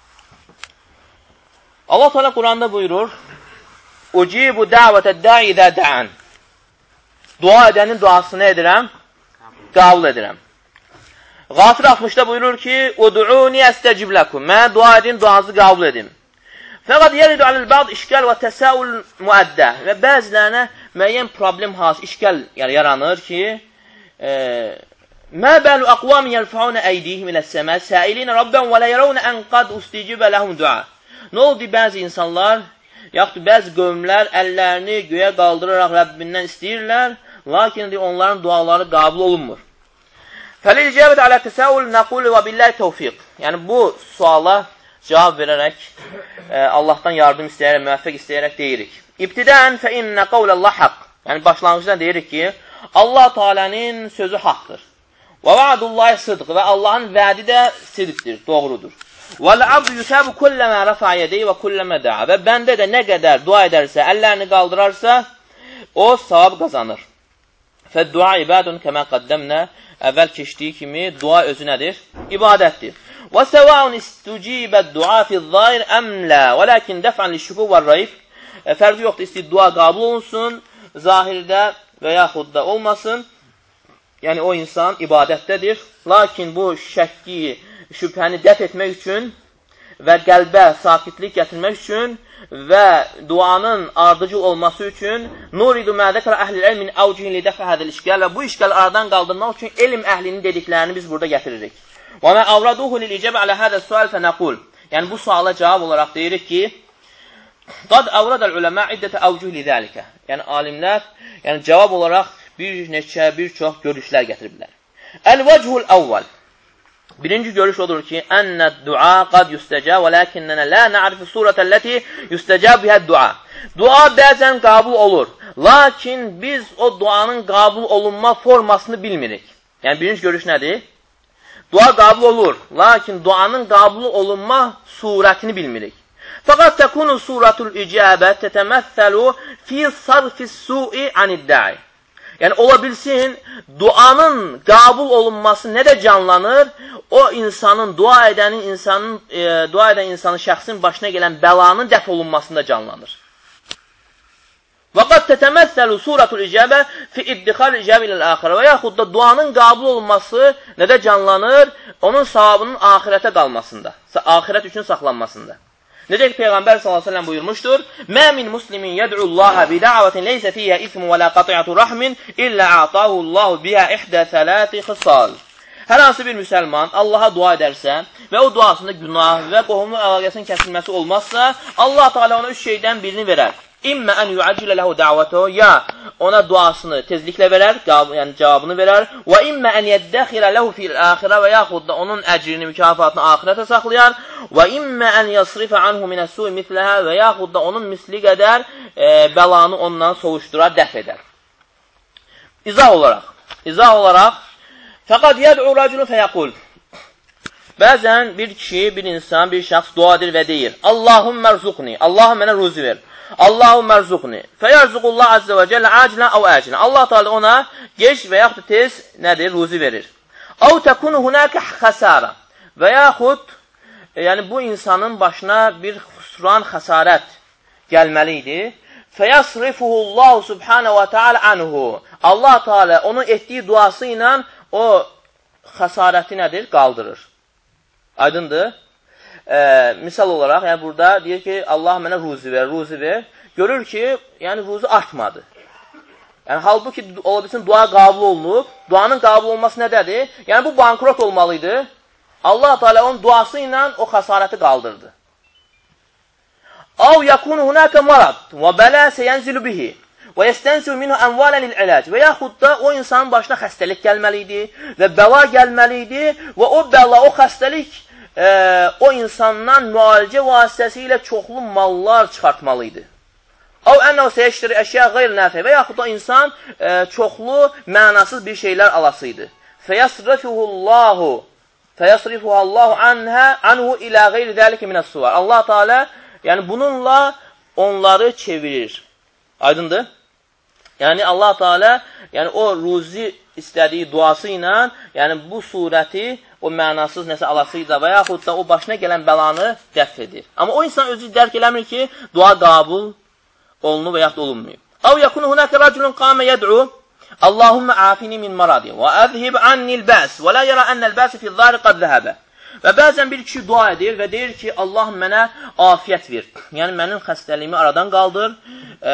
Allah Teala Quranda buyurur: "Ucibu da'vətəd da'i iza da'an." Dua edənin duasını edirəm, qəbul edirəm. Qafir altmışda buyurur ki: "Ud'uni estecib lakum." Mənə dua edin, duanızı qəbul edim. Fəqat yeridu alel ba'd işgal və təsaul muaddə. Və bəzilərinə müəyyən problem has, işgal yaranır ki, e, "Mə bəlu aqvam yerfa'una eydihim iləs-səma sa'ilin rabban və la yarawna an qad ustijaba lahum du'a." Nə oldu bəzi insanlar, yaxud bəzi qövmlər əllərini göyə qaldıraraq Rəbbindən istəyirlər, lakin onların duaları qəbul olunmur. Fəl-icabət alə təsəvvül nəqul və billahi tevfiq. Yəni bu suala cavab verərək, e, Allahdan yardım istəyərək, müvəffəq istəyərək deyirik. İbtidən fə innə qavləllah haqq. Yəni başlanğıcda deyirik ki, Allah Teala'nın sözü haqqdır. Və va'dullahi sıdq və Allahın vədi də sidqdir, doğrudur. وَالْعَبْدُ يُسَابُ كُلَّمَا رَفَعَ يَدَيْهِ وَكُلَّمَا دَعَ. Və bəndə də nə qədər dua edərsə, əllərini qaldırarsa, o savab qazanır. فَالدُّعَا عِبَادٌ كَمَا قَدَّمْنَا. Əvvəl keçdiyi kimi dua özü nədir? İbadətdir. وَسَوَاءٌ اِسْتُجِيبَ الدُّعَا فِي الظَّاهِرِ أَمْ لَا وَلَكِنْ دَفْعًا لِلشُّكُوكِ وَالرَّيْبِ. Fərqi yoxdur, istəyir dua qəbul olunsun, zahirdə və yaxud da olmasın. Yəni o insan ibadətdədir. Lakin bu şəkki, şübhəni dəf etmək üçün və qəlbə sakitlik gətirmək üçün və duanın ardıcıl olması üçün nuridu mə zəkərə əhlil ilmin əvcihin li dəfə hədəl işgal və bu işgal aradan qaldırmaq üçün elm əhlinin dediklərini biz burada gətiririk. Və mə avraduhu lil icabə alə hədəl sual fənəqul. Yəni bu suala cavab olaraq deyirik ki, qad avradəl uləmə iddətə əvcih li zəlikə. Yəni alimlər yəni cavab olaraq bir neçə, bir çox görüşlər gətiriblər. Əl-vəchul əvvəl. Birinci görüş odur ki, ennə dua qad yüstəcəb və ləkinnənə lə na'rifu surətəlləti yüstəcəb bihəd dua. Dua bəzən qəbul olur, lakin biz o duanın qəbul olunma formasını bilmirik. Yəni, birinci görüş nədir? Dua qəbul olur, lakin duanın qəbul olunma surətini bilmirik. Fəqat təkunu suratul icabə tətəməssəlu fi sarfis su'i anid-da'i. Yəni, ola bilsin, duanın qəbul olunması nə də canlanır, o insanın, dua edənin insanın, e, dua edən insanın şəxsin başına gələn bəlanın dəf olunmasında canlanır. Və qad tətəməssəlu suratul icabə fi iddixal icabə iləl-axirə və yaxud da duanın qəbul olunması nə də canlanır, onun savabının axirətə qalmasında, axirət üçün saxlanmasında. Necə ki, Peyğəmbər sallallahu əleyhi və səlləm buyurmuşdur: "Mə min muslimin yed'ullaha bi da'vatin leysa fiha ismun və la qati'atu rahmin illa a'tahu Allahu biha ihda salati khisal." Hər hansı bir müsəlman Allaha dua edərsə və o duasında günah və qohumun əlaqəsinin kəsilməsi olmazsa, Allah Teala ona üç şeydən birini verər. İmmə ən yu'accilə ləhu da'vatuhu, ya ona duasını tezliklə verər, yəni cavabını verər. Və immə ən yəddəxirə ləhu fil-axirə, və yaxud da onun əcrini, mükafatını axirətə saxlayar. Və immə ən yasrifə anhu minəs-su'i misləhə, və yaxud da onun misli qədər e, bəlanı ondan soğuşdurar, dəf edər. İzah olaraq, izah olaraq, fəqad yəd'u rəculun fəyəqul. Bəzən bir kişi, bir insan, bir şəxs dua edir və deyir: Allahümmə rzuqni, Allahım mənə ruzi ver. Allahümmə rzuqni. Fəyərzuqullah azze və cəllə acilən əv əcilən. Allah Teala ona gec və yaxud da tez nədir? Ruzi verir. Əv təkunu hunəkə xəsara. Və yaxud, yəni bu insanın başına bir xüsran, xəsarət gəlməli idi. Fəyəsrifuhullahu subhanə və teala anhu. Allah Teala onun etdiyi duası ilə o xəsarəti nədir? Qaldırır. Aydındır. E, misal olaraq, yəni burada deyir ki, Allah mənə ruzi ver, ruzi ver. Görür ki, yəni ruzi artmadı. Yəni, halbuki, ola bilsin, dua qəbul olunub. Duanın qəbul olması nədədir? Yəni, bu bankrot olmalıydı. Allah Teala onun duası ilə o xəsarəti qaldırdı. Av yakunu hunaka marad və bələ səyənzilu bihi və yəstənsiu minhu ənvalə lil-ilac. Və yaxud da o insanın başına xəstəlik gəlməli idi və bəla gəlməli idi və o bəla, o xəstəlik e, o insandan müalicə vasitəsilə çoxlu mallar çıxartmalıydı. Av ənəv səyəşdir əşya qeyr-nəfə, və yaxud da insan e, çoxlu mənasız bir şeylər alasıydı. Fəyəsrifuhullahu fəyəsrifuhallahu anhə anhu ilə qeyri dəlikə minəs-suvar. Allah Teala yəni bununla onları çevirir. Aydındır? Yəni Allah Teala yəni o ruzi istədiyi duası ilə yəni bu surəti o mənasız nəsə alasıyla və yaxud da o başına gələn bəlanı dəf edir. Amma o insan özü dərk eləmir ki, dua qəbul olunur və yaxud da olunmuyor. Əv yakunu hunaka raculun qama yed'u Allahumma afini min maradi və əzhib annil bəs və la yara annəl bəsi fi zari qad zəhəbə. Və bəzən bir kişi dua edir və deyir ki, Allah mənə afiyyət ver. Yəni, mənim xəstəliyimi aradan qaldır e,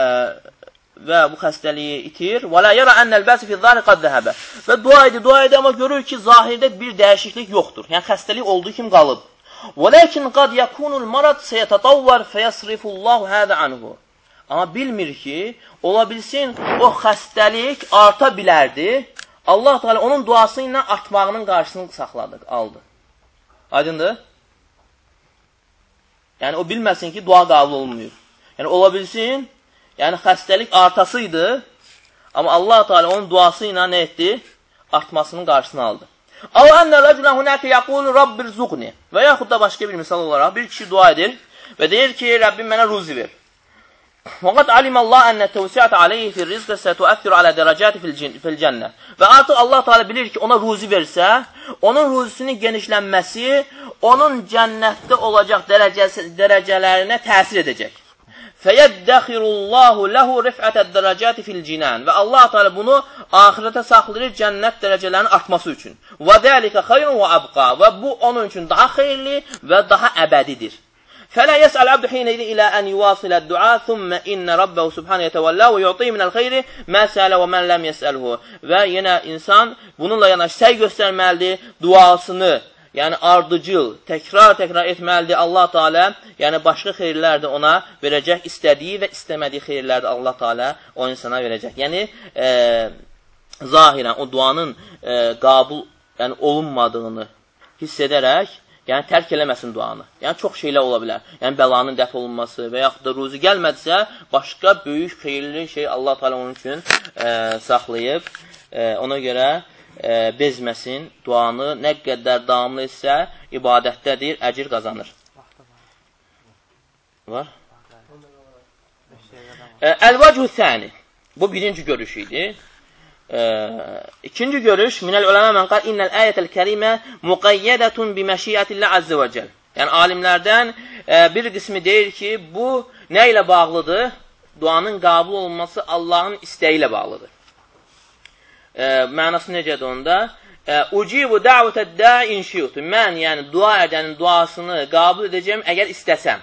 və bu xəstəliyi itir. Və la yara annəl bəsi fi zari qad zəhəbə. Və dua edir, dua edir, amma görür ki, zahirdə bir dəyişiklik yoxdur. Yəni, xəstəlik olduğu kimi qalıb. Və ləkin qad yakunul marad seyətətavvar fəyəsrifullahu hədə anhu. Amma bilmir ki, ola bilsin, o xəstəlik arta bilərdi. Allah Teala onun duası ilə artmağının qarşısını saxladı, aldı. Aydındır? Yəni, o bilməsin ki, dua qəbul olunmuyor. Yəni, ola bilsin, yəni, xəstəlik artasıydı, amma Allah Teala onun duası ilə nə etdi? Artmasının qarşısını aldı. Əv ənə rəculən hunəkə yəqulu Rabbir zuqni. Və yaxud da başqa bir misal olaraq, bir kişi dua edir və deyir ki, Rəbbim mənə ruzi ver. Fəqat aliməllah ənə təvsiyyətə aleyhi fil rizqə sətüəthir alə dərəcəti fil cənnə. Və artıq Allah Teala bilir ki, ona ruzi versə, onun ruzisinin genişlənməsi onun cənnətdə olacaq dərəcəsi, dərəcələrinə təsir edəcək. Fəyəddəxirullahu ləhu rifətəd dərəcəti fil cinən. Və Allah Teala bunu ahirətə saxlayır cənnət dərəcələrinin artması üçün. Və dəlikə xeyrun və əbqa. Və bu onun üçün daha xeyirli və daha əbədidir. فلا يسأل عبد حينئذ إلى أن يواصل الدعاء ثم إن ربه سبحانه يتولى ويعطيه من الخير ما سأل ومن لم يسأله. Və yenə insan bununla yanaşı səy göstərməlidir, duasını, yəni ardıcıl, təkrar-təkrar etməlidir. Allah Teala, yəni başqa xeyirlər də ona verəcək, istədiyi və istəmədiyi xeyirlər də Allah Teala o insana verəcək. Yəni e, zahirən o duanın e, qəbul yəni olunmadığını hiss edərək, yəni tərk eləməsin duanı. Yəni çox şeylər ola bilər. Yəni bəlanın dəf olunması və yaxud da ruzi gəlmədisə, başqa böyük xeyirli şey Allah Teala onun üçün e, saxlayıb. E, ona görə e, bezməsin, duanı nə qədər davamlı etsə, ibadətdədir, əcir qazanır. Var? Əl-vəcuh thəni. Bu birinci görüş idi. E, ikinci görüş, minəl uləmə mən qal, innəl əyətəl kərimə muqayyədətun biməşiyyətillə əzzə və cəl. Yəni, alimlərdən e, bir qismi deyir ki, bu nə ilə bağlıdır? Duanın qəbul olunması Allahın istəyi ilə bağlıdır. E, mənası necədir onda? Ucibu dəvətəd dəi inşiyutu. Mən, yəni, dua edənin duasını qəbul edəcəm, əgər istəsəm.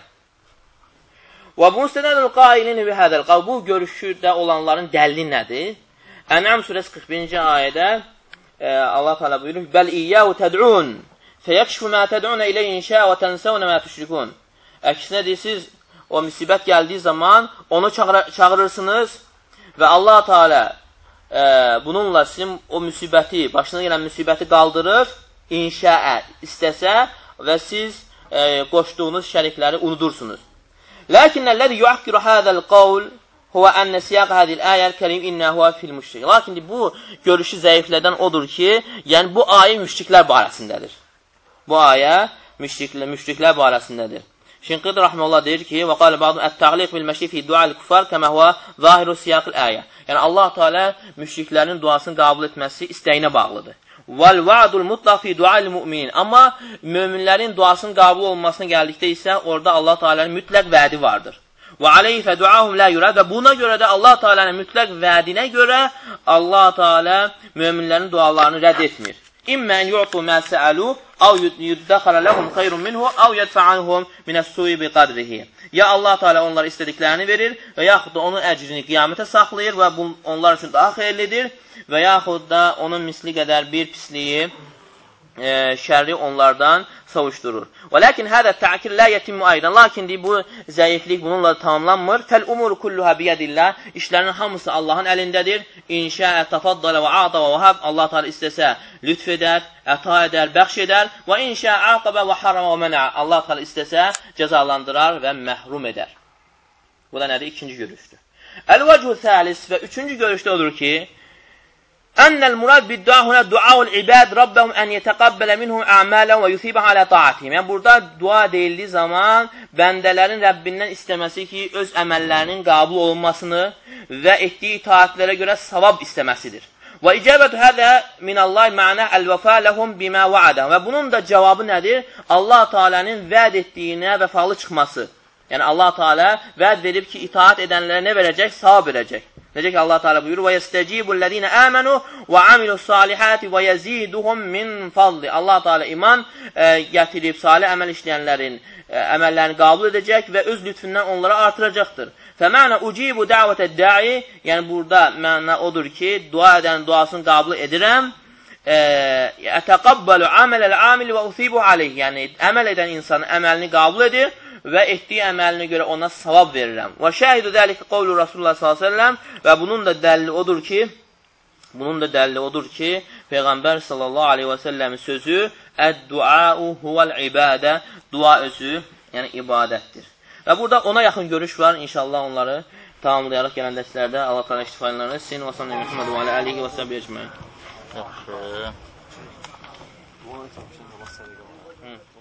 Və bu istədəl qailini və hədəl qav. Bu görüşürdə olanların dəlli nədir? Ən'am surəsi qırx birinci ayədə e, Allah Teala buyurur: "Bəl iyyəhu təd'un, feyəkşfu mə təd'un ilə inşa və tənsəvnə mə tüşrikun." Əksinə deyir, o müsibət gəldiyi zaman onu çağır çağırırsınız və Allah Teala e, bununla sizin o müsibəti, başına gələn müsibəti qaldırır, inşaə istəsə və siz e, qoşduğunuz şərikləri unudursunuz. Lakinnəl-ləzi yu'akkiru hadzal qawl huwa anna siyaq hadhihi al-aya al-karim innahu fil müşrik. Lakin bu görüşü zəiflədən odur ki, yəni bu ayə müşriklər barəsindədir. Bu ayə müşriklər müşriklər barəsindədir. Şinqid rahmeullah deyir ki, və qala ba'du at-ta'liq bil məşri fi du'a al-kuffar kama huwa zahiru siyaq al-aya. Yəni Allah Teala müşriklərin duasını qəbul etməsi istəyinə bağlıdır. Vel va'dul mutlaq fi du'al mu'minin. Amma möminlərin duasının qəbul olunmasına gəldikdə isə orada Allah Teala'nın mütləq vədi vardır. Və aleyhi fe du'ahum la yurad. Və buna görə də Allah Teala'nın mütləq vədinə görə Allah Teala möminlərin dualarını rədd etmir. İmmən yu'tu mə sə'alu aw yuddaxara lahum xeyrun minhu aw yadfa'anhum minəs-su'i bi qadrihi. Ya Allah Teala onlara istədiklərini verir və yaxud da onun əcrini qiyamətə saxlayır və bu onlar üçün daha xeyirlidir və yaxud da onun misli qədər bir pisliyi, e, şərri onlardan savuşdurur. Və lakin hədə tə'kir la yetimmu aydan. Lakin bu zəiflik bununla tamamlanmır. Fəl umuru kulluha biyədillah. İşlərin hamısı Allahın əlindədir. İnşa'ə tafaddala və a'ta və vahab. Allah Teala istəsə lütf edər, əta edər, bəxş edər. Və inşa'ə aqabə və harama və mənə. Allah Teala istəsə cəzalandırar və məhrum edər. Bu da nədir? İkinci görüşdür. Əl-vəcuh thəlis və üçüncü görüşdə odur ki, Ennel murad bid-dua huna duaul ibad rabbahum en yetaqabbala minhum a'malahum ve yusibaha ala ta'atihim. Yəni burada dua deyildiyi zaman bəndələrin Rəbbindən istəməsi ki, öz əməllərinin qəbul olunmasını və etdiyi itaatlərə görə savab istəməsidir. Və icabatu hada min Allah ma'na al-vafa lahum bima wa'ada. Və bunun da cavabı nədir? Allah Teala'nın vəd etdiyinə vəfalı çıxması. Yəni Allah Teala vəd verib ki, itaat edənlərə nə verəcək? Savab verəcək. Necə ki Allah Teala buyurur: "Və yestecibul-lezine amanu və amilus-salihati və yeziduhum min fadli." Allah Teala iman e, gətirib salih əməl işləyənlərin e, əməllərini qəbul edəcək və öz lütfündən onlara artıracaqdır. Fəməna ucibu da'vətəd-da'i, yəni burada məna odur ki, dua edən duasını qəbul edirəm. Ətəqabbalu aməl-əl-amil və usibu alayh. Yəni əməl edən insanın əməlini qəbul edir və etdiyi əməlinə görə ona savab verirəm. Və şəhidu dəlikə qavlu Rasulullah sallallahu əleyhi və səlləm və bunun da dəlili odur ki, bunun da dəlili odur ki, Peyğəmbər sallallahu əleyhi və səlləmin sözü əd-duau huvel-ibadə, dua özü, yəni ibadətdir. Və burada ona yaxın görüş var. İnşallah onları tamamlayaraq gələn dərslərdə Allah təala iştifalarını sin və sallallahu Muhammed və alihi və səhbihi ecmaîn. Yaxşı.